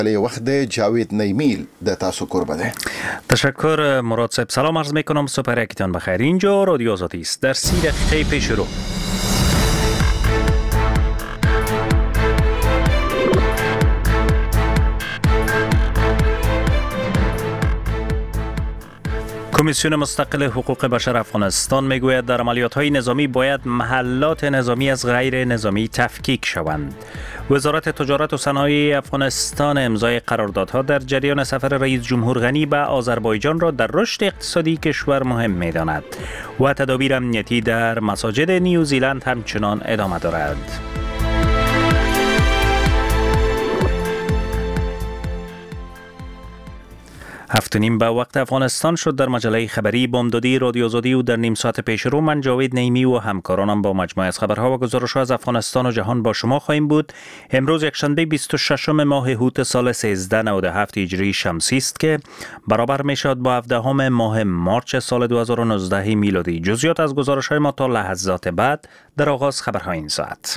وقت جاوید نیمیل د تاسو قربه ده. تشکر مراد صاحب. سلام عرض میکنم، صبح یکتان بخیر. اینجا رادیو آزادی است. در 30 دقیقه پیش رو کمیسیون مستقل حقوق بشر افغانستان میگوید در عملیات‌های نظامی باید محلات نظامی از غیر نظامی تفکیک شوند. وزارت تجارت و صنایع افغانستان امضای قراردادها در جریان سفر رئیس جمهور غنی به آذربایجان را در رشد اقتصادی کشور مهم می‌داند و تدابیر امنیتی در مساجد نیوزیلند همچنان ادامه دارد. هفت و نیم به وقت افغانستان شد. در مجله خبری بامدادی رادیو آزادی و در نیم ساعت پیش رو من جاوید نیمی و همکارانم با مجموعه از خبرها و گزارش‌ها از افغانستان و جهان با شما خواهیم بود. امروز یکشنبه 26 ماه هوت سال 1397 هجری شمسی است که برابر میشد با 17 ماه مارچ سال 2019 میلادی. جزئیات از گزارش‌های ما تا لحظات بعد در آغاز خبرهای این ساعت.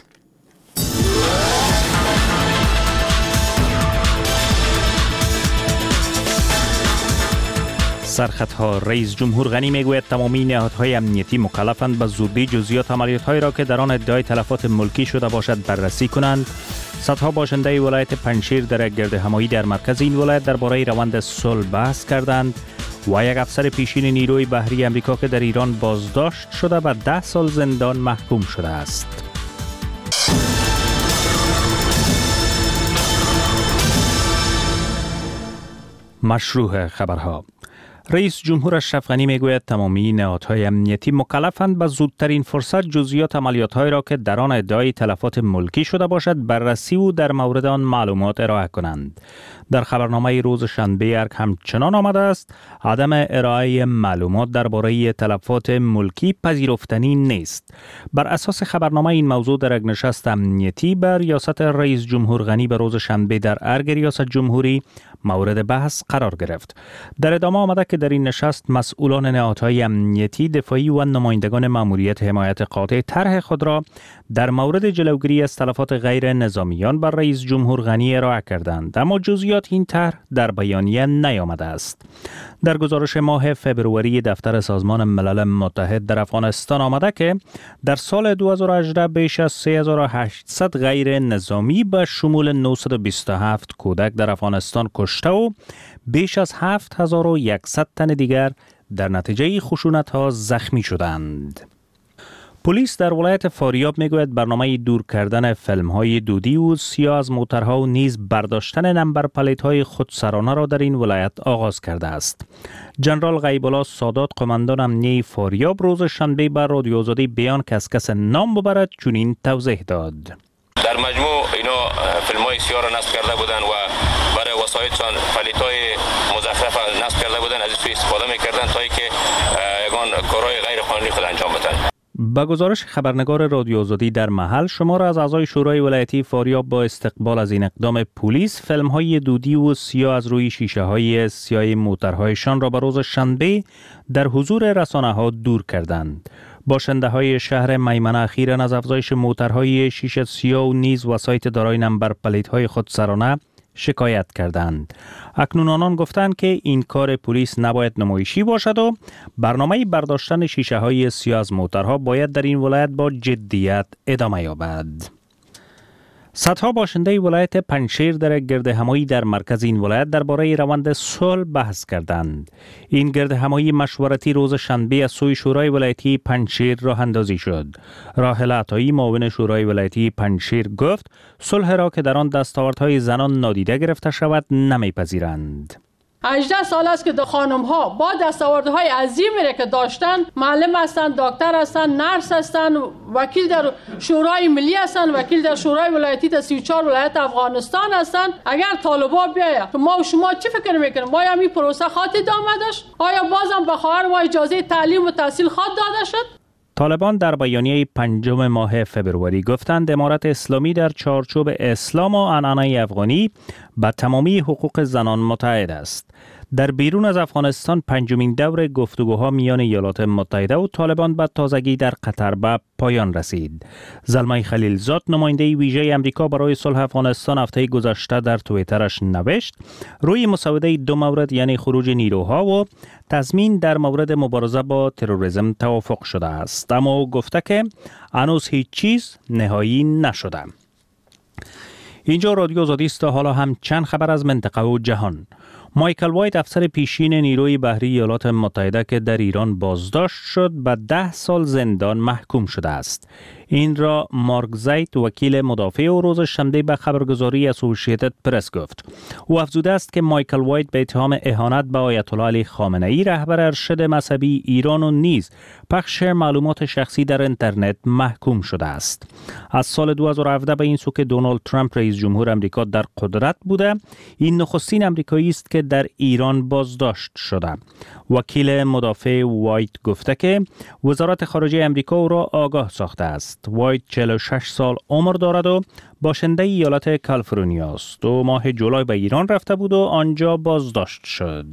سرخطها. رئیس جمهور غنی میگوید تمامی نهادهای امنیتی مکلفند به زودی جزئیات عملیات‌هایی را که در آن ادعای تلفات ملکی شده باشد بررسی کنند. صدها باشنده ولایت پنجشیر در یک گردهمایی در مرکز این ولایت درباره روند صلح بحث کردند و یک افسر پیشین نیروی بحری آمریکا که در ایران بازداشت شده به 10 سال زندان محکوم شده است. مشروع خبرها. رئیس جمهور اشرف غنی میگوید تمامی نهادهای امنیتی مکلفند به زودترین فرصت جزئیات عملیات‌هایی را که در آن ادعای تلفات ملکی شده باشد بررسی و در مورد آن معلومات ارائه کنند. در خبرنامه روز شنبه ارگ همچنان آمده است عدم ارائه معلومات درباره تلفات ملکی پذیرفتنی نیست. بر اساس خبرنامه این موضوع در یک نشست امنیتی بر ریاست رئیس جمهور غنی به روز شنبه در ارگ ریاست جمهوری مورد بحث قرار گرفت. در ادامه آمده که در این نشست مسئولان نهادهای امنیتی، دفاعی و نمایندگان ماموریت حمایت قاطع طرح خود را در مورد جلوگیری از تلفات غیر نظامیان بر رئیس جمهور غنی ارائه کردند، اما جزئیات این طرح در بیانیه نیامده است. در گزارش ماه فبروری دفتر سازمان ملل متحد در افغانستان آمده که در سال 2018 بیش از 3800 غیر نظامی به شمول 927 کودک در افغانستان کشته و بیش از 7100 تن دیگر در نتیجه خشونت‌ها زخمی شدند. پلیس در ولایت فاریاب میگوید برنامه دور کردن فیلم‌های دودی و سیاه از موترها و نیز برداشتن نمبر پلیت‌های خودسرانه را در این ولایت آغاز کرده است. جنرال غیب‌الله سادات قماندان امنیه فاریاب روز شنبه بر رادیو آزادی بیان که از کس نام ببرد چنین توضیح داد. در مجموع اینا فیلم‌های سیاه را نصب کرده بودند و برای وسایلشان پلیت‌های مزخرف نصب کرده بودند، از این استفاده می‌کردند تا اینکه یگان کارهای غیر قانونی خود انجام بدهند. با گزارش خبرنگار رادیو آزادی در محل، شمار از اعضای شورای ولایتی فاریاب با استقبال از این اقدام پلیس فیلم‌های دودی و سیاه از روی شیشه‌های سیاه موترهایشان را به روز شنبه در حضور رسانه‌ها دور کردند. باشنده‌های شهر میمنه اخیراً از افزایش موترهای شیشه سیاه و نیز وسایط دارای نمبر پلیت‌های خودسرانه شکایت کردند. اکنون آنان گفتند که این کار پلیس نباید نمایشی باشد و برنامه برداشتن شیشه های سیاه از موترها باید در این ولایت با جدیت ادامه یابد. صدها باشنده ولایت پنجشیر در گردهمایی در مرکز این ولایت درباره روند صلح بحث کردند. این گردهمایی مشورتی روز شنبه از سوی شورای ولایتی پنجشیر راه اندازی شد. راحله عطایی معاون شورای ولایتی پنجشیر گفت صلح را که در آن دستاوردهای زنان نادیده گرفته شود نمیپذیرند. 18 سال است که خانم ها با دستاوردهای عظیمی را که داشتن، معلم هستند، دکتر هستند، نرس هستند، وکیل در شورای ملی هستند، وکیل در شورای ولایتی در 34 ولایت افغانستان هستند. اگر طالبا بیاید ما و شما چی فکر میکنیم؟ ما همین پروسه خاطر ادامه داشت؟ آیا بازم به خواهر ما اجازه تعلیم و تحصیل خاطر داده شد؟ طالبان در بیانیه 5 ماه فبروری گفتند امارت اسلامی در چارچوب اسلام و عنعنه افغانی به تمامی حقوق زنان متعهد است. در بیرون از افغانستان پنجمین دور گفتگوها میان ایالات متحده و طالبان به تازگی در قطر به پایان رسید. زلمه خلیلزاد نماینده ویژه امریکا برای صلح افغانستان هفته گذشته در توییترش نوشت روی مسوده دو مورد یعنی خروج نیروها و تضمین در مورد مبارزه با تروریسم توافق شده است، اما گفته که هنوز هیچ چیز نهایی نشده. اینجا رادیو آزادی است. حالا هم چند خبر از منطقه و جهان. مایکل وایت افسر پیشین نیروی بحری ایالات متحده که در ایران بازداشت شد به 10 سال زندان محکوم شده است. این را مارک زایت وکیل مدافع او روز شنبه به خبرگزاری اسوسییتد پرس گفت. او افزوده است که مایکل وایت به اتهام اهانت به آیت الله علی خامنه ای رهبر ارشد مذهبی ایران و نیز پخش معلومات شخصی در اینترنت محکوم شده است. از سال 2017 به این سو که دونالد ترامپ رئیس جمهور آمریکا در قدرت بوده، این نخستین آمریکایی است که در ایران بازداشت شده. وکیل مدافع وایت گفته که وزارت خارجه آمریکا او را آگاه ساخته است. وایت 46 سال عمر دارد و باشنده ایالت کالیفرنیا است. 2 ماه جولای به ایران رفته بود و آنجا بازداشت شد.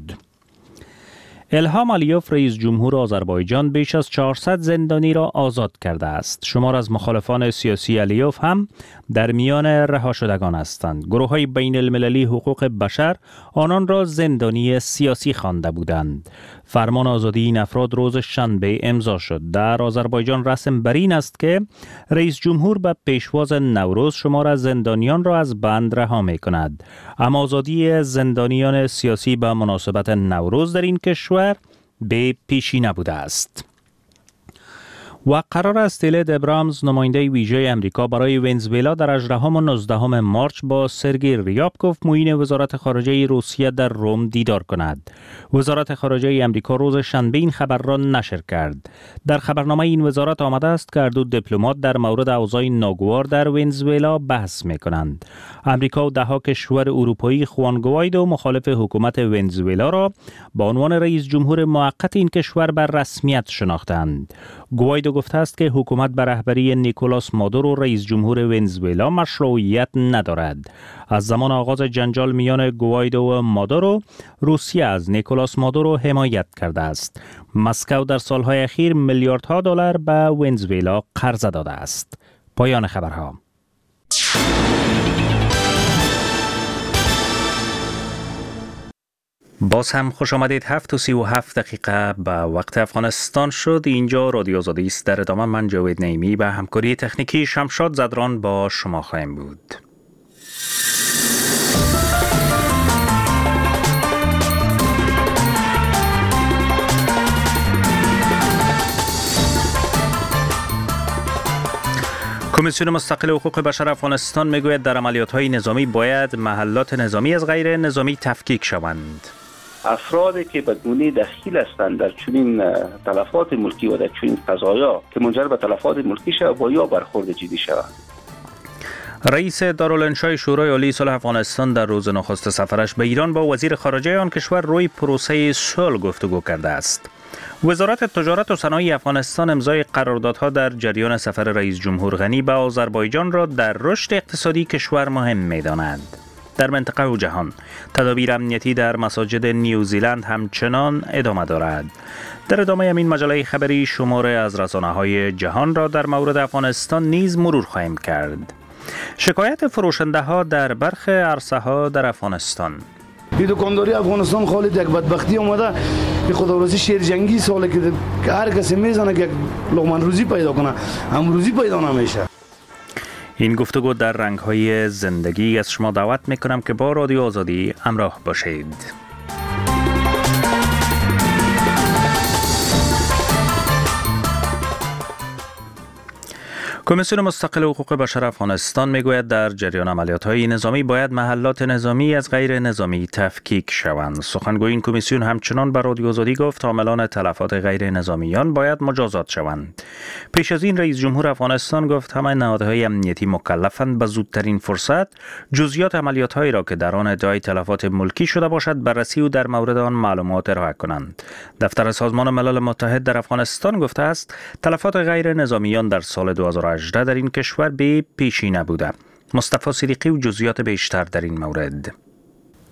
الهام علیوف رئیس جمهور آذربایجان بیش از 400 زندانی را آزاد کرده است. شمار از مخالفان سیاسی علیوف هم در میان رها شدگان هستند. گروه‌های بین المللی حقوق بشر آنان را زندانی سیاسی خوانده بودند. فرمان آزادی این افراد روز شنبه امضا شد. در آذربایجان رسم بر این است که رئیس جمهور به پیشواز نوروز شمار از زندانیان را از بند رها می کند. اما آزادی زندانیان سیاسی به مناسبت نوروز در این کشور به پیشی نبوده است. و قرار است تیلد ابرامز نماینده ویژه امریکا برای ونزوئلا در 18 و 19 مارچ با سرگئی ریابکوف معین وزارت خارجه روسیه در روم دیدار کند. وزارت خارجه امریکا روز شنبه این خبر را نشر کرد. در خبرنامه این وزارت آمده است که هر دو دیپلمات در مورد اوضاع ناگوار در ونزوئلا بحث می‌کنند. امریکا و ده‌ها کشور اروپایی خوان گوایدو مخالف حکومت ونزوئلا را به عنوان رئیس جمهور موقت این کشور بر رسمیت شناختند. گوایدو گفته است که حکومت به رهبری نیکولاس مادورو رئیس جمهور ونزوئلا مشروعیت ندارد. از زمان آغاز جنجال میان گوایدو و مادورو، روسیه از نیکولاس مادورو حمایت کرده است. مسکو در سالهای اخیر میلیاردها دلار به ونزوئلا قرض داده است. پایان خبرها. باز هم خوش آمدید. 7:37 به وقت افغانستان شد. اینجا رادیو آزادی است. در ادامه من جاوید نعیمی به همکاری تکنیکی شمشاد زدران با شما خواهیم بود. کمیسیون مستقل حقوق بشر افغانستان میگوید در عملیات‌های نظامی باید محلات نظامی از غیر نظامی تفکیک شوند. افرادی که به گونه دخیل هستند در چنین تلفات ملکی و در چنین قضایا که منجر به تلفات ملکی شود باید برخورد جدی شود. رئیس دارالانشای شورای عالی صلح افغانستان در روز نخست سفرش به ایران با وزیر خارجه آن کشور روی پروسه صلح گفتگو کرده است. وزارت تجارت و صنایع افغانستان امضای قراردادها در جریان سفر رئیس جمهور غنی به آذربایجان را در رشد اقتصادی کشور مهم می‌داند. در منطقه و جهان تدابیر امنیتی در مساجد نیوزیلند همچنان ادامه دارد. در ادامه این مجله خبری شماره از رسانه‌های جهان را در مورد افغانستان نیز مرور خواهیم کرد. شکایت فروشنده ها در برخی عرصه ها در افغانستان. این دکانداری افغانستان خالد یک بدبختی اومده که خداوندی شیر جنگی ساله که هر کسی میزنه که لقمه روزی پیدا کنه، هم روزی پیدا نمیشه. این گفتگو در رنگ‌های زندگی از شما دعوت میکنم که با رادیو آزادی همراه باشید. کمیسیون مستقل حقوق بشر افغانستان میگوید در جریان عملیات‌های نظامی باید محلات نظامی از غیر نظامی تفکیک شوند. سخنگوی این کمیسیون همچنان به رادیو آزادی گفت عاملان تلفات غیر نظامیان باید مجازات شوند. پیش از این رئیس جمهور افغانستان گفت همه نهادهای امنیتی مکلفند به زودترین فرصت جزئیات عملیات‌هایی را که در آن ادعای تلفات ملکی شده باشد بررسی و در مورد آن معلومات ارائه کنند. دفتر سازمان ملل متحد در افغانستان گفته است تلفات غیر نظامیان در سال 2018 در این کشور به پیشی نبوده. مصطفی صدیقی و جزئیات بیشتر در این مورد.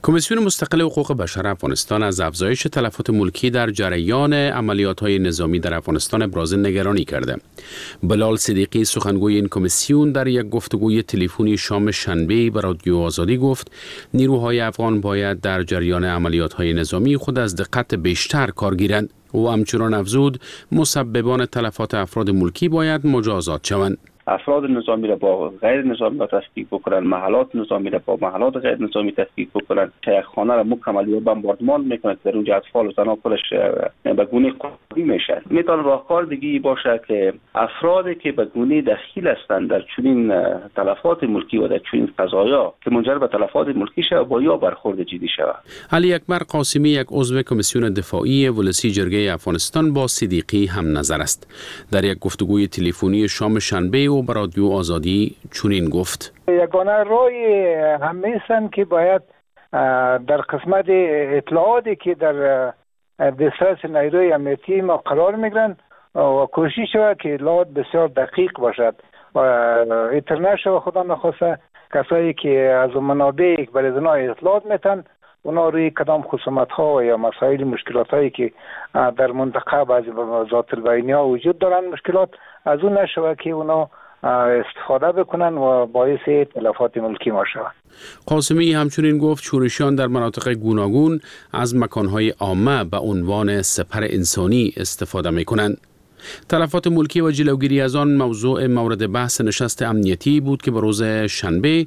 کمیسیون مستقل حقوق بشر افغانستان از افزایش تلفات ملکی در جریان عملیات‌های نظامی در افغانستان ابراز نگرانی کرده. بلال صدیقی سخنگوی این کمیسیون در یک گفتگوی تلفنی شام شنبه به رادیو آزادی گفت نیروهای افغان باید در جریان عملیات‌های نظامی خود از دقت بیشتر کار گیرند. او همچنان افزود مسببان تلفات افراد ملکی باید مجازات شوند. افراد نظامی را با غیر نظامی را تفکیک بکنن، محلات نظامی را با محلات غیر نظامی تفکیک بکنن، یک خانه را مکمل یا بمباردمان میکنه در اونجا اطفال و زنان خودش به گونه قاطی میشن. میتونه راهکار دیگه باشه که افرادی که به گونه دخیل هستند در چنین تلفات ملکی و در چنین قضایا که منجر به تلفات ملکی شود با یا برخورد جدی شود. علی اکبر قاسمی یک عضو کمیسیون دفاعی ولسی جرگه افغانستان با صدیقی هم نظر است. در یک گفتگوی تلفنی شام شنبه و به رادیو آزادی چنین گفت: یگانه رای همیشن که باید در قسمت اطلاعاتی که در دسترس نیروی امنیتی ما قرار میگیرن و کوشش شود که اطلاعات بسیار دقیق باشد و اطلاع شود خدا نخواسته کسایی که از منابع برای زنا اطلاعات میتن اونا روی کدام خصومت ها و یا مسائل مشکلات هایی که در منطقه بعضی ذات البینی ها وجود دارن مشکلات از اون نشود که اونا استفاده بکنن و باعث تلفات ملکی ما شود. قاسمی همچنین گفت شورشیان در مناطق گوناگون از مکانهای عامه به عنوان سپر انسانی استفاده می کنند. تلفات ملکی و جلوگیری از آن موضوع مورد بحث نشست امنیتی بود که به روز شنبه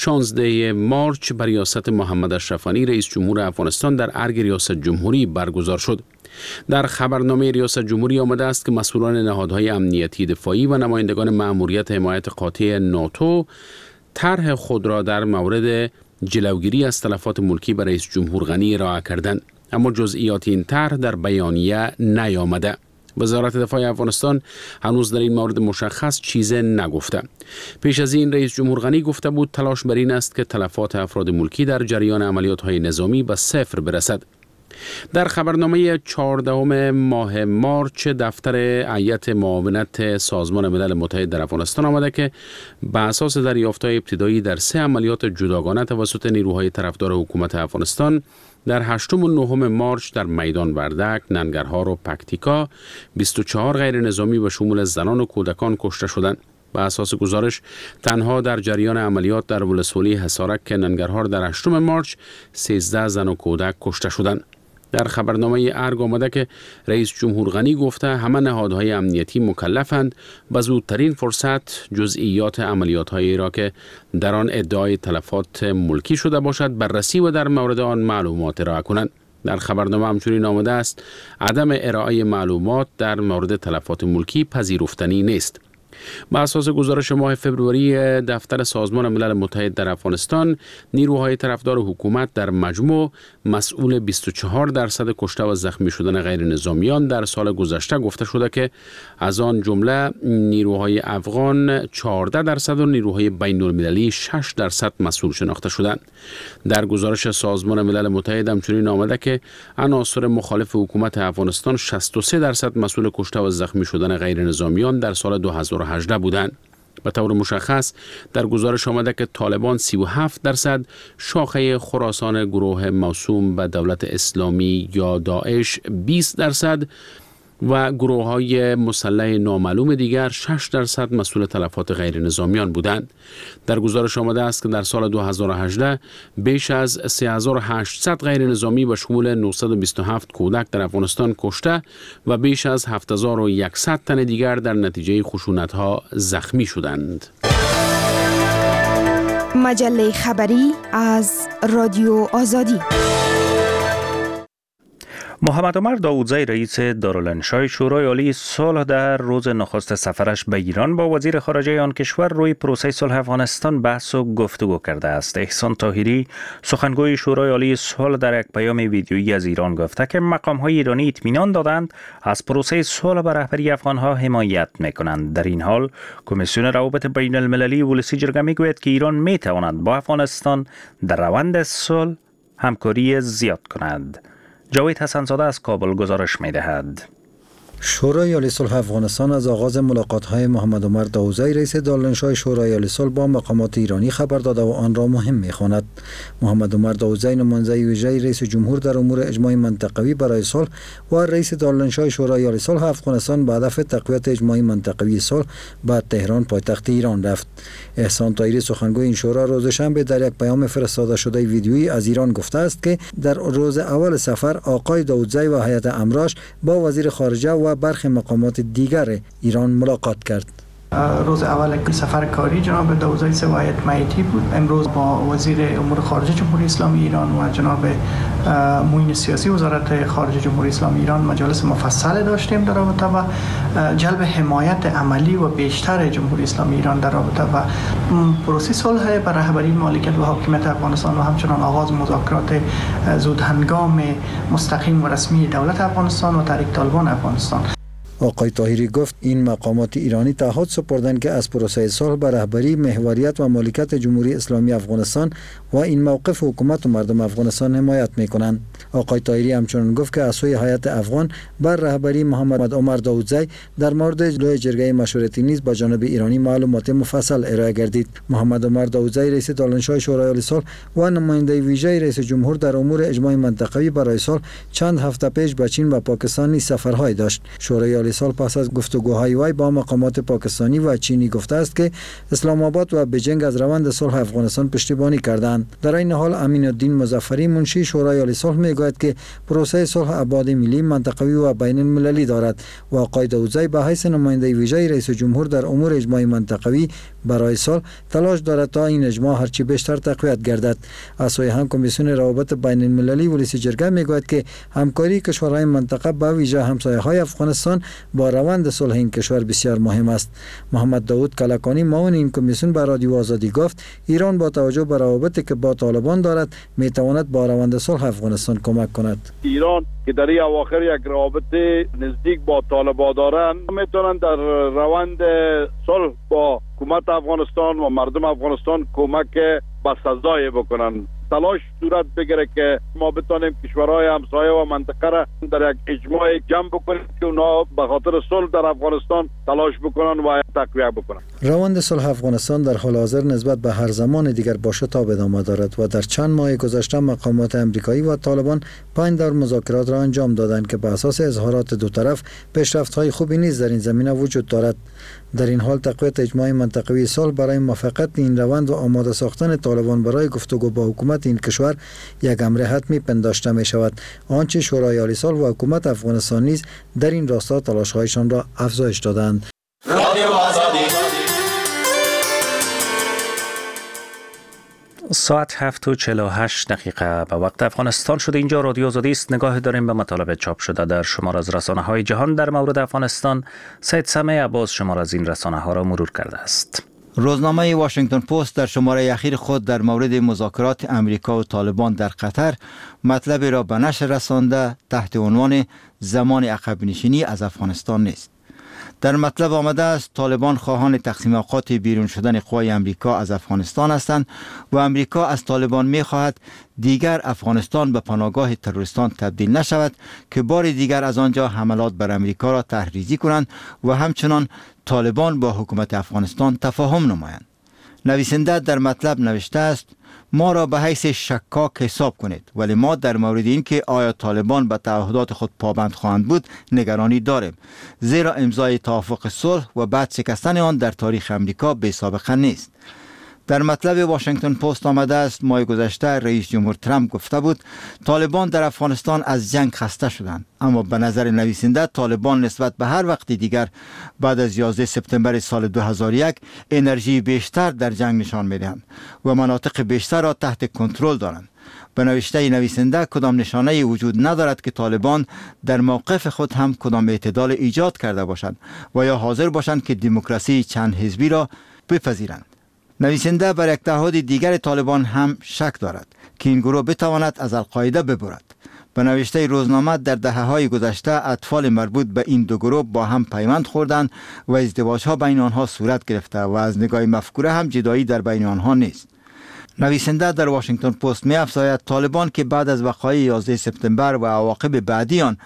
16 مارچ بر ریاست محمد اشرف غنی رئیس جمهور افغانستان در ارگ ریاست جمهوری برگزار شد. در خبرنامه ریاست جمهوری آمده است که مسئولان نهادهای امنیتی دفاعی و نمایندگان مأموریت حمایت قاطع ناتو طرح خود را در مورد جلوگیری از تلفات ملکی به رئیس جمهور غنی ارائه کردند، اما جزئیات این طرح در بیانیه نیامده. وزارت دفاع افغانستان هنوز در این مورد مشخص چیز نگفته. پیش از این رئیس جمهور غنی گفته بود تلاش بر این است که تلفات افراد ملکی در جریان عملیات‌های نظامی به صفر برسد. در خبرنامه 14 ماه مارچ دفتر هیئت معاونت سازمان ملل متحد در افغانستان آمده که بر اساس دریافت‌های ابتدایی در 3 عملیات جداگانه توسط نیروهای طرفدار حکومت افغانستان در 8 و 9 مارچ در میدان وردک، ننگرهار و پکتیکا 24 غیر نظامی به شمول زنان و کودکان کشته شدند. به اساس گزارش تنها در جریان عملیات در ولسوالی حصارک ننگرهار در 8 مارچ 13 زن و کودک کشته شدند. در خبرنامه ارگ آمده که رئیس جمهور غنی گفته همه نهادهای امنیتی مکلفند به زودترین فرصت جزئیات عملیات‌هایی را که در آن ادعای تلفات ملکی شده باشد بررسی و در مورد آن معلومات ارائه کنند. در خبرنامه همچنین آمده است عدم ارائه معلومات در مورد تلفات ملکی پذیرفتنی نیست. با اساس گزارش ماه فوریه دفتر سازمان ملل متحد در افغانستان، نیروهای طرفدار حکومت در مجموع مسئول 24% کشته و زخمی شدن غیر نظامیان در سال گذشته گفته شده که از آن جمله نیروهای افغان 14% و نیروهای بین المللی 6% مسئول شناخته شدند. در گزارش سازمان ملل متحد همچنین آمده که عناصر مخالف حکومت افغانستان 63% مسئول کشته و زخمی شدن غیر نظامیان در سال 2018 بودند. به طور مشخص در گزارش آمده که طالبان 37%، شاخه خراسان گروه موسوم به دولت اسلامی یا داعش 20% و گروه‌های مسلح نامعلوم دیگر 6% مسئول تلفات غیر نظامیان بودند. در گزارش آمده است که در سال 2018 بیش از 3800 غیر نظامی به شمول 927 کودک در افغانستان کشته و بیش از 7100 تن دیگر در نتیجه خشونت‌ها زخمی شدند. مجله خبری از رادیو آزادی. محمد عمر داودزی رئیس دارالانشای شورای عالی صلح در روز نخست سفرش به ایران با وزیر خارجه آن کشور روی پروسه صلح افغانستان بحث و گفتگو کرده است. احسان طاهری سخنگوی شورای عالی صلح در یک پیام ویدیویی از ایران گفته که مقام‌های ایرانی اطمینان دادند از پروسه صلح به رهبری افغان‌ها حمایت می‌کنند. در این حال کمیسیون روابط بین المللی ولسی جرگه می‌گوید که ایران می‌تواند با افغانستان در روند صلح همکاری زیاد کند. جاوید حسن‌زاده از کابل گزارش می‌دهد. شورای عالی صلح افغانستان از آغاز ملاقات‌های محمد عمر داوودزی رئیس دارالانشای شورای عالی صلح با مقامات ایرانی خبر داده و آن را مهم می‌خواند. محمد عمر داوودزی نماینده ویژه رئیس جمهور در امور اجماع منطقوی برای صلح و رئیس دارالانشای شورای عالی صلح افغانستان به هدف تقویت اجماع منطقوی صلح به تهران پایتخت ایران رفت. احسان طاهری سخنگوی این شورا روز شنبه در یک پیام فرستاده شده ویدیویی از ایران گفته است که در روز اول سفر آقای داوودزی و هیئت امراش با وزیر خارجه و برخی مقامات دیگر ایران ملاقات کرد. روز اول سفر کاری جناب داوودزی سوایت مایتی بود. امروز با وزیر امور خارجه جمهوری اسلامی ایران و جناب معین سیاسی وزارت خارجه جمهوری اسلامی ایران مجالس مفصل داشتیم در رابطه با جلب حمایت عملی و بیشتر جمهوری اسلامی ایران در رابطه با پروسه صلح بر رهبری مالکیت و حاکمیت افغانستان و همچنان آغاز مذاکرات زودهنگام مستقیم و رسمی دولت افغانستان و تحریک طالبان افغانستان. آقای طاهری گفت این مقامات ایرانی تعهد سپردند که از پروسه صلح به رهبری محوریت و مالکیت جمهوری اسلامی افغانستان و این موقف حکومت و مردم افغانستان حمایت میکنند. آقای طاهری همچنین گفت که از سوی هیئت افغان بر رهبری محمد عمر داوودزی در مورد لوی جرگه مشورتی نیز با جانب ایرانی معلومات مفصل ارائه گردید. محمد عمر داوودزی رئیس دارالانشای شورای عالی صلح و نماینده ویژه رئیس جمهور در امور اجماع منطقوی برای صلح چند هفته پیش به چین و پاکستان نیز سفرهای داشت. شورای عالی صلح پس از گفتگوهای وی با مقامات پاکستانی و چینی گفته است که اسلام آباد و بیجینگ از روند صلح افغانستان پشتیبانی کردند. در این حال امین الدین مظفری منشی شورای عالی صلح میگوید که پروسه صلح ابعاد ملی، منطقوی و بین المللی دارد و آقای داوودزی به حیث نماینده ویژه رئیس جمهور در امور اجماع منطقوی برای صلح تلاش دارد تا این اجماع هرچی بیشتر تقویت گردد. از سوی هم کمیسیون روابط بین المللی ولسی جرگه میگوید که همکاری کشورهای منطقه با ویژه همسایه‌های افغانستان با روند صلح این کشور بسیار مهم است. محمد داود کلکانی معاون این کمیسیون به رادیو آزادی گفت ایران با توجه به روابطی که با طالبان دارد میتواند با روند صلح افغانستان کمک کند. ایران که در این اواخر یک روابط نزدیک با طالبان دارند میتونند در روند صلح با حکومت افغانستان و مردم افغانستان کمک به سزای بکنند. تلاش صورت بگیره که ما بتانیم کشورهای همسایه و منطقه را در یک اجماع جمع بکنیم که اونا به خاطر صلح در افغانستان تلاش بکنن و تقویت بکنن. روند صلح افغانستان در حال حاضر نسبت به هر زمان دیگر با شتاب ادامه دارد و در چند ماه گذشته مقامات امریکایی و طالبان 5 دور مذاکرات را انجام دادند که به اساس اظهارات دو طرف پیشرفت‌های خوبی نیز در این زمینه وجود دارد. در این حال تقویت اجماع منطقوی صلح برای موافقت این روند و آماده ساختن طالبان برای گفتگو با حکومت این کشور یک امر حتمی پنداشته می شود. آنچه شورای عالی صلح و حکومت افغانستان نیز در این راستا تلاش‌هایشان را افزایش دادند. ساعت 7:48 به وقت افغانستان شده. اینجا رادیو آزادی است. نگاه داریم به مطالب چاپ شده در شمار از رسانه‌های جهان در مورد افغانستان. سید سمیع عباس شمار از این رسانه‌ها را مرور کرده است. روزنامه واشنگتن پست در شماره اخیر خود در مورد مذاکرات امریکا و طالبان در قطر مطلبی را به نشر رسانده تحت عنوان زمان عقب نشینی از افغانستان نیست. در مطلب آمده است طالبان خواهان تقسیم اوقات بیرون شدن قوای امریکا از افغانستان هستند و امریکا از طالبان می‌خواهد دیگر افغانستان به پناهگاه تروریستان تبدیل نشود که بار دیگر از آنجا حملات بر امریکا را تحریزی کنند و همچنان طالبان با حکومت افغانستان تفاهم نمایند. نویسنده در مطلب نوشته است ما را به حیث شکاک حساب کنید، ولی ما در مورد این که آیا طالبان به تعهدات خود پابند خواهند بود نگرانی داریم، زیرا امضای توافق صلح و بعد شکستن آن در تاریخ امریکا بی سابقه نیست. در مطلب واشنگتن پست آمده است ماه گذشته رئیس جمهور ترامپ گفته بود طالبان در افغانستان از جنگ خسته شدند، اما به نظر نویسنده طالبان نسبت به هر وقت دیگر بعد از 11 سپتامبر سال 2001 انرژی بیشتر در جنگ نشان می‌دهند و مناطق بیشتر را تحت کنترل دارند. به نوشته نویسنده کدام نشانه وجود ندارد که طالبان در موقف خود هم کدام اعتدال ایجاد کرده باشند و یا حاضر باشند که دموکراسی چند حزبی را بپذیرند. نویسنده بر یک تعهد دیگر طالبان هم شک دارد که این گروه بتواند از القاعده ببرد. به نوشته روزنامه در دهه‌های گذشته اطفال مربوط به این دو گروه با هم پیوند خوردند و ازدواج‌ها بین آنها صورت گرفته و از نگاه مفکوره هم جدایی در بین آنها نیست. نویسنده در واشنگتن پست می‌افزاید طالبان که بعد از وقایع 11 سپتامبر و عواقب بعدی آن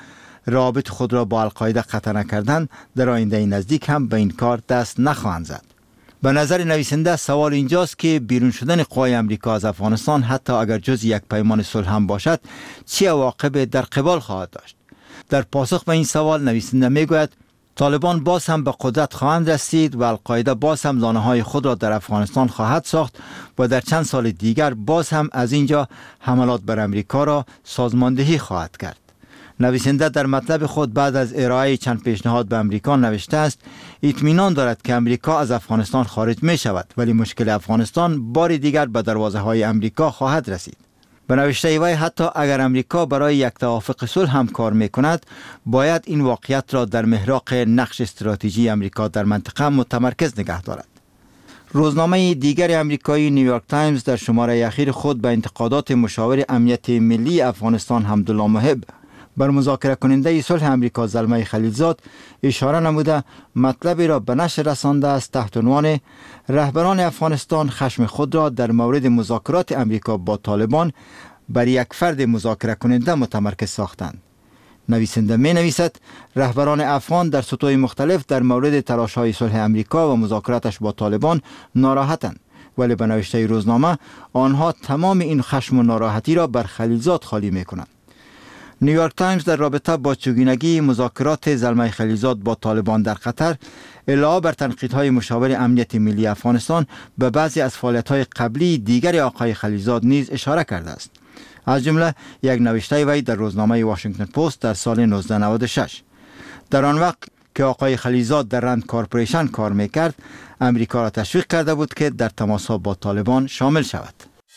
روابط خود را با القاعده قطع نکردند، در آینده نزدیک هم به این کار دست نخواهند زد. به نظر نویسنده سوال اینجاست که بیرون شدن قوای امریکا از افغانستان حتی اگر جز یک پیمان صلح هم باشد چه عواقب در قبال خواهد داشت. در پاسخ به این سوال نویسنده میگوید طالبان باز هم به قدرت خواهند رسید و القاعده باز هم زانه‌های خود را در افغانستان خواهد ساخت و در چند سال دیگر باز هم از اینجا حملات بر امریکا را سازماندهی خواهد کرد. نویسنده در مطلب خود بعد از ارائه چند پیشنهاد به امریکا نوشته است اطمینان دارد که امریکا از افغانستان خارج می شود، ولی مشکل افغانستان بار دیگر به دروازه های امریکا خواهد رسید. به نوشته وی حتی اگر امریکا برای یک توافق صلح هم کار می کند، باید این واقعیت را در محراق نقش استراتژی امریکا در منطقه متمرکز نگه دارد. روزنامه دیگر امریکایی نیویورک تایمز در شماره اخیر خود به انتقادات مشاور امنیت ملی افغانستان حمدالله محب بر مذاکره کننده صلح امریکا زلمه خلیلزاد اشاره نموده مطلبی را به نشر رسانده است تحت عنوان رهبران افغانستان خشم خود را در مورد مذاکرات امریکا با طالبان بر یک فرد مذاکره کننده متمرکز ساختند. نویسنده می نویسد رهبران افغان در سطوح مختلف در مورد تلاش‌های صلح امریکا و مذاکراتش با طالبان ناراحتند، ولی به نوشته روزنامه آنها تمام این خشم و ناراحتی را بر خلیلزاد خالی می کنند. نیویورک تایمز در رابطه با چگونگی مذاکرات زلمه خلیلزاد با طالبان در قطر علاوه بر تنقیدهای مشاور امنیت ملی افغانستان به بعضی از فعالیت‌های قبلی دیگر آقای خلیلزاد نیز اشاره کرده است. از جمله یک نوشته وی در روزنامه واشنگتن پست در سال 1996. در آن وقت که آقای خلیلزاد در رند کارپوریشن کار میکرد، امریکا را تشویق کرده بود که در تماس‌ها با طالبان شامل شود.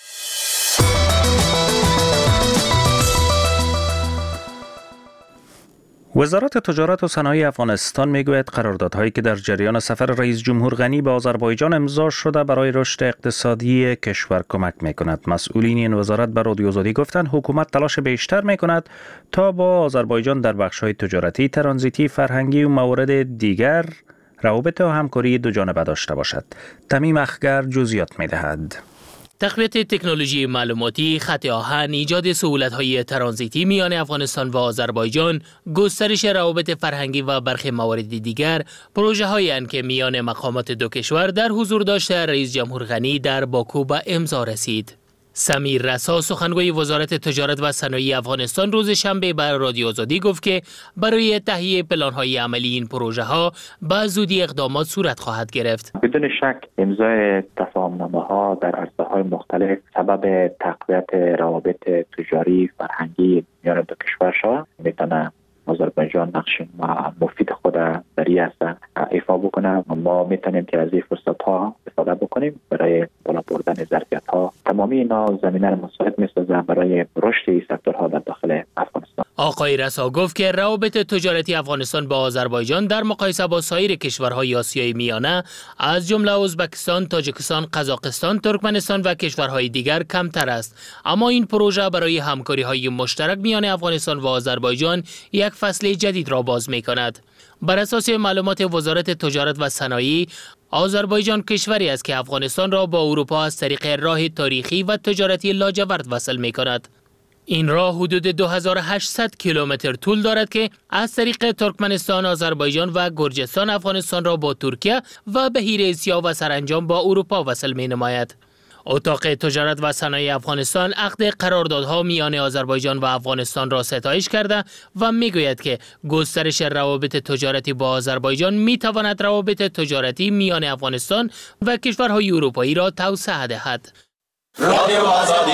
وزارت تجارت و صنایع افغانستان میگوید قراردادهایی که در جریان سفر رئیس جمهور غنی به آذربایجان امضا شده برای رشد اقتصادی کشور کمک میکند. مسئولین این وزارت به رادیو آزادی گفتند حکومت تلاش بیشتر میکند تا با آذربایجان در بخش‌های تجارتی، ترانزیتی، فرهنگی و موارد دیگر روابط و همکاری دو جانبه داشته باشد. تمیم اخگر جزئیات میدهد. تقویت تکنولوژی معلوماتی، خط آهن، ایجاد سهولت‌های ترانزیتی میان افغانستان و آذربایجان، گسترش روابط فرهنگی و برخی موارد دیگر پروژه‌هایی اند که میان مقامات دو کشور در حضور داشته رئیس جمهور غنی در باکو به امضا رسید. سمیر رسا سخنگوی وزارت تجارت و صنایع افغانستان روز شنبه بر رادیو آزادی گفت که برای تهیه پلان‌های عملی این پروژه‌ها به زودی اقدامات صورت خواهد گرفت. بدون شک امضای تفاهم‌نامه‌ها در عرصه‌های مختلف سبب تقویت روابط تجاری فرهنگی میان دو کشور شود. میتونه آذربایجان نقش مفید خود در این عرصه ایفا بکنه. ما میتونیم که از این فرصت‌ها استفاده بکنیم برای بالا بردن ظرفیت‌ها. تمامی اینا زمینه مساعد می‌سازه برای رشد این سکتورها در داخل افغانستان. آقای رسا گفت که روابط تجارتی افغانستان با آذربایجان در مقایسه با سایر کشورهای آسیای میانه از جمله ازبکستان، تاجیکستان، قزاقستان، ترکمنستان و کشورهای دیگر کمتر است. اما این پروژه برای همکاری‌های مشترک میان افغانستان و آذربایجان یک فصل جدید را باز می‌کند. بر اساس معلومات وزارت تجارت و صنایع، آذربایجان کشوری است که افغانستان را با اروپا از طریق راه تاریخی و تجارتی لاجورد وصل می‌کند. این راه حدود 2800 کیلومتر طول دارد که از طریق ترکمنستان، آذربایجان و گرجستان افغانستان را با ترکیه و بحیر اسیا و سرانجام با اروپا وصل می‌نماید. اتاق تجارت و صنایع افغانستان عقد قراردادها میان آذربایجان و افغانستان را ستایش کرده و میگوید که گسترش روابط تجارتی با آذربایجان میتواند روابط تجارتی میان افغانستان و کشورهای اروپایی را توسعه دهد. رادیو آزادی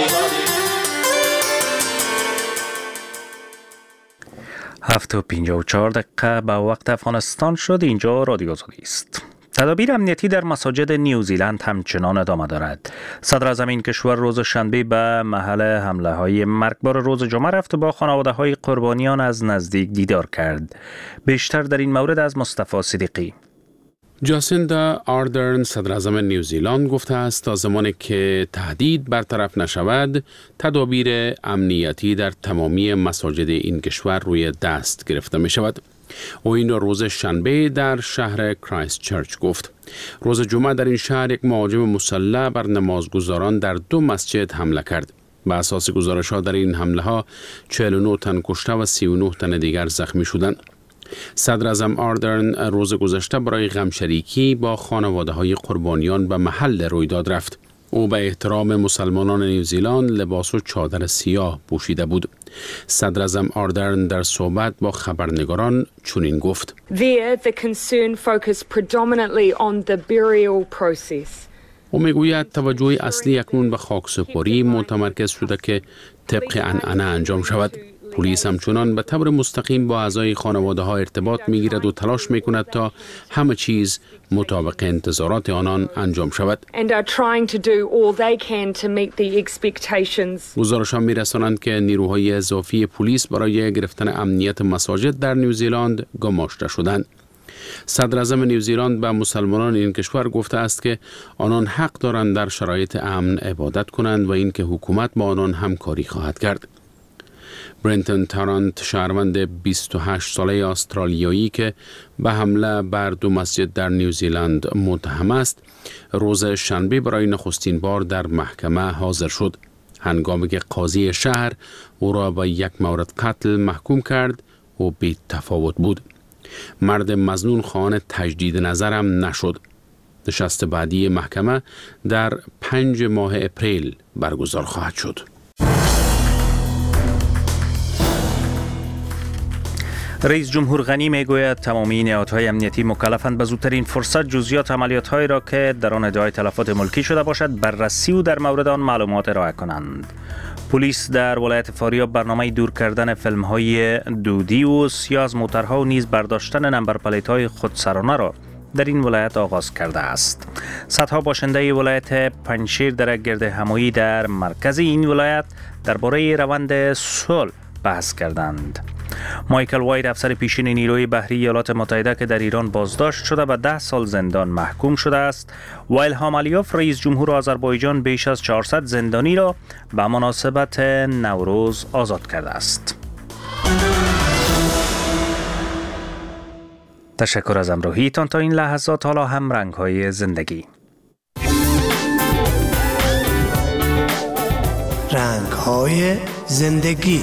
7:54 به وقت افغانستان شد. اینجا رادیو آزادی است. تدابیر امنیتی در مساجد نیوزیلند همچنان ادامه دارد. صدر اعظم این کشور روز شنبه به محل حمله های مرگبار روز جمعه رفت و با خانواده های قربانیان از نزدیک دیدار کرد. بیشتر در این مورد از مصطفی صدیقی. جاسیندا آردرن صدر اعظم نیوزیلند گفته است تا زمانی که تهدید برطرف نشود تدابیر امنیتی در تمامی مساجد این کشور روی دست گرفته می شود. او این روز شنبه در شهر کرایست چرچ گفت. روز جمعه در این شهر یک مهاجم مسلح بر نمازگزاران در 2 مسجد حمله کرد. به اساس گزارش‌ها در این حمله‌ها 49 تن کشته و 39 تن دیگر زخمی شدند. صدر اعظم آردرن روز گذشته برای غمشریکی با خانواده‌های قربانیان به محل رویداد رفت. او به احترام مسلمانان نیوزیلند لباس و چادر سیاه پوشیده بود. صدر اعظم آردرن در صحبت با خبرنگاران چنین گفت: There the concern focused predominantly on the burial process. او میگوید توجه اصلی اکنون به خاکسپاری متمرکز شده که طبق عنعنه انجام شود. پلیس همچنان به طور مستقیم با اعضای خانواده ها ارتباط میگیرد و تلاش میکند تا همه چیز مطابق انتظارات آنان انجام شود. گزارش‌ها میرسانند که نیروهای اضافی پلیس برای گرفتن امنیت مساجد در نیوزیلند گماشته شدند. صدر اعظم نیوزیلند به مسلمانان این کشور گفته است که آنان حق دارند در شرایط امن عبادت کنند و اینکه حکومت با آنان همکاری خواهد کرد. برنتن تارانت، شهروند 28 ساله استرالیایی که به حمله بر 2 مسجد در نیوزیلند متهم است، روز شنبه برای نخستین بار در محکمه حاضر شد، هنگامی که قاضی شهر او را به یک مورد قتل محکوم کرد و بی تفاوت بود. مرد مظنون خواهان تجدید نظرم نشد. نشست بعدی محکمه در 5 ماه اپریل برگزار خواهد شد. رئیس جمهور غنی میگوید تمامی نهادهای امنیتی مکلفند به زودترین فرصت جزئیات عملیات‌هایی را که در آن ادعای تلفات ملکی شده باشد بررسی و در مورد آن معلومات ارائه کنند. پلیس در ولایت فاریاب برنامه دور کردن فیلم‌های دودی و سیاه از موترها و نیز برداشتن نمبر پلیت‌های خودسرانه را در این ولایت آغاز کرده است. صدها باشنده ولایت پنجشیر در گرد همایی در مرکز این ولایت درباره روند صلح بحث کردند. مایکل واید، افسر پیشین نیروی بحری ایالات متحده که در ایران بازداشت شده و 10 سال زندان محکوم شده است، و الهام علیوف، رئیس جمهور آذربایجان، بیش از 400 زندانی را به مناسبت نوروز آزاد کرده است. تشکر از همراهیتان تا این لحظات. حالا هم رنگ‌های زندگی. رنگ‌های زندگی.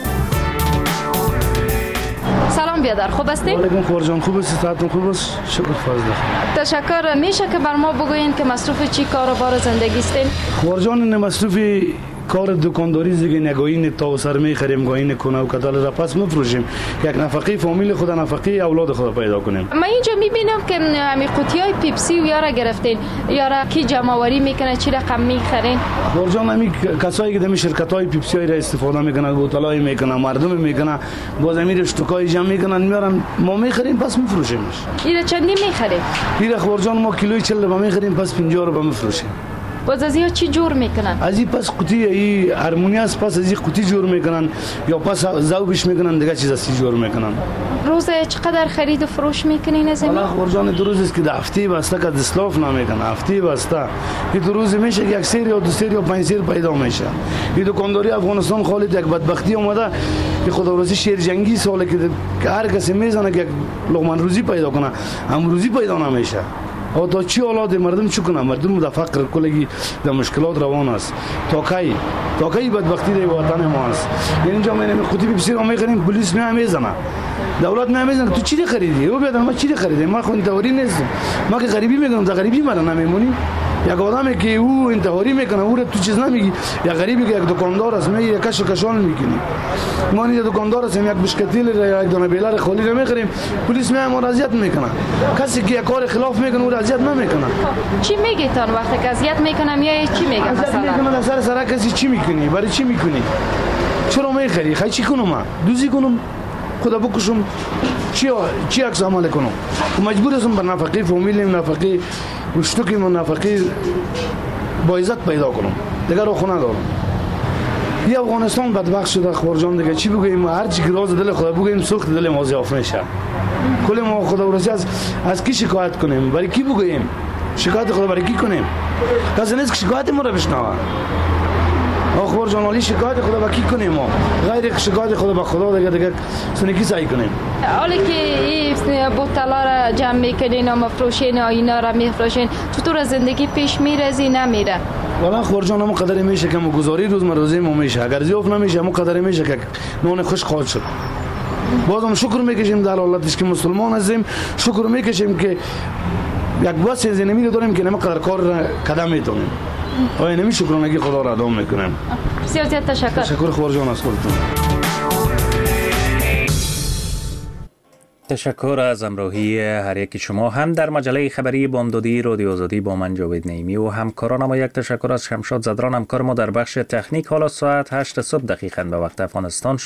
سلام بیادر، خوب هستی؟ علیکم خورجان، خوب هستی؟ صحتتون خوب است؟ شکر فضل. تشکر. میشه که بر ما بگوین که مصروف چی کاروبار زندگی هستین؟ خورجان مصروف کار دکانداری دیگه، نگاهی تا سر میخریم، گاهی کنه و کدال را پس میفروشیم، یک نفقه فامیل خود، نفقه اولاد خود پیدا کنیم. من اینجا میبینم که همین قوطیای پیپسی و یارا گرفتین، یارا کی جمع آوری میکنه، چی رقم میخرین؟ خورجان همین کسایی که در شرکت‌های پیپسی را استفاده میکنن، بوتلای میکنن، مردم میکنن، باز امیر اشتکای جمع میکنن، میارن، ما میخریم پس میفروشیمش. ایره چندی میخرید؟ ایره خورجان ما کیلوی 40 روپیه میخریم، پس 50 روپیه میفروشیم. باز از یا چی جور میکنن؟ از این پس قوطی ای هارمونی است، پس از این قوطی جور میکنن یا پس ذوبش میکنن، دیگه چیز اصلی جور میکنن. روز چقدر خرید و فروش میکنین از این؟ والا خورجان دو روز است که هفته بسته که دسلاف نمیکنه، هفته بسته این دو روز میشه که یک سری یا دو سری یا 5 سری پیدا میشه. این دکانداری افغانستان خالد یک بدبختی اومده که خداوندی شیر جنگی ساله که هر کسی میزنه که لقمه روزی پیدا کنه، هم روزی پیدا نمیشه. او تا چی اولاد مردم چی کنن؟ مردم در فقر کلگی در مشکلات روان است. تا کی بدبختی در وطن ما است. یعنی اینجا من قوطی پیپسی رو میخریم، پلیس میزنه، دولت میزنه تو چی خریدی؟ او بیادر ما چی خریدیم؟ ما خود انتحاری نیستم، ما که غریبی میگم، در غریبی مرا نمیمونی. یک آدمی که او انتحاری میکنه، او تو چیز نمیگی. یا غریبی که یک دکاندار است، میگه کش کشان میکنی. ما نیز دکاندار هستیم، یک بشکتیل یا یک دانه بیلر خالی رو میخریم، پلیس ما را اذیت میکنه. کسی که یک کار خلاف میکنه او را اذیت نمیکنه. چی میگیتان وقتی که اذیت میکنم یا چی میگم مثلا؟ من سر کسی چی میکنی؟ برای چی میکنی؟ چرا میخری؟ خیلی چی کنم؟ دوزی کنم؟ خدا بکشم؟ چی عکس عمل کنم؟ مجبور هستم بر نفقه فامیلیم، نفقه اشتکیم و نفقه با عزت پیدا کنم. دیگه رو خونه دارم. این افغانستان بدبخت شده خورجان، دیگه چی بگوییم؟ هر چی که راز دل خدا بگوییم سوخت دل ما ضعف میشه. کل ما خدا ورسی از کی شکایت کنیم؟ برای کی بگوییم؟ شکایت خدا برای کی کنیم؟ کسی نیست که شکایت ما را بشنوه. آخر جانالی شکایت خدا با کی کنیم؟ ما غیر شکایت خدا با خدا دیگه سنکی سعی کنیم. حالی که این بوتلا را جمع میکنین و مفروشین و اینا را میفروشین، چطور زندگی پیش میره نمیره؟ والا خورجان هم قدر میشه که گزاری روزمروزی ما میشه، اگر زیاف نمیشه هم قدر میشه که نان خوش خواهد شد. بازم شکر میکشیم در حالتش که مسلمان هستیم، شکر میکشیم که یک بس زنمی داریم که نمی قدر کار قدم میتونیم. آیا نمی شکرانگی خدا را ادا میکنیم. بسیار زیاد تشکر. تشکر خورجان از خودتون. تشکر از همراهی هر یک شما. هم در مجله خبری بامدادی رادیو آزادی با من جاوید نعیمی و همکارانم و یک تشکر از شمشاد زدران همکار ما در بخش تکنیک. حالا ساعت 8 صبح دقیقاً به وقت افغانستان